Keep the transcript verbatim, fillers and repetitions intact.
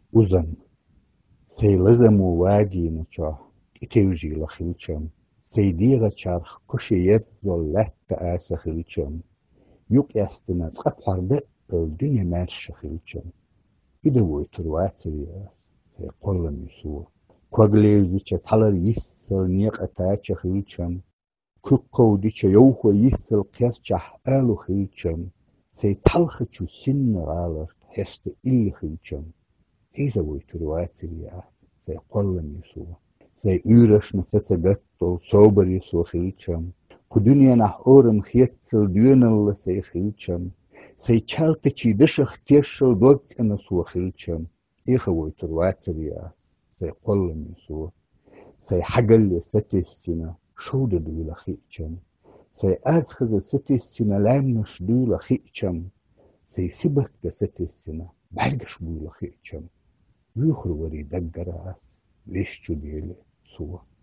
Uzan, say lizamu wagi na cha, iteuji la chilcham, say dira charch kushiyet zol letta asa chilcham, yuk estina tzapharde el dunya mersh chilcham, ida woitruatria, say kollam yusua, quaglevich talar yissel niak atacha chilcham, kukko dicha yohua yissel kerchach alu chilcham, say talchachu sinna alert heste ill chilcham, Isa woitruatria, say kollam yusua. Zij uren met zitten getto, sober je zo gilcham. Kudunia nach orem gietzel duenel zij gilcham. Zij chalte chi dishach tierschel dort in zo gilcham. Ege woit er watserias. Zij kollem je zo. Zij hagel je setissina, schode dula gilcham. Zij aasgeze setissina lijmnisch dula gilcham. Zij sibert ge setissina, bergisch dula gilcham. Wuchru wari daggaraas, wischu dele. So.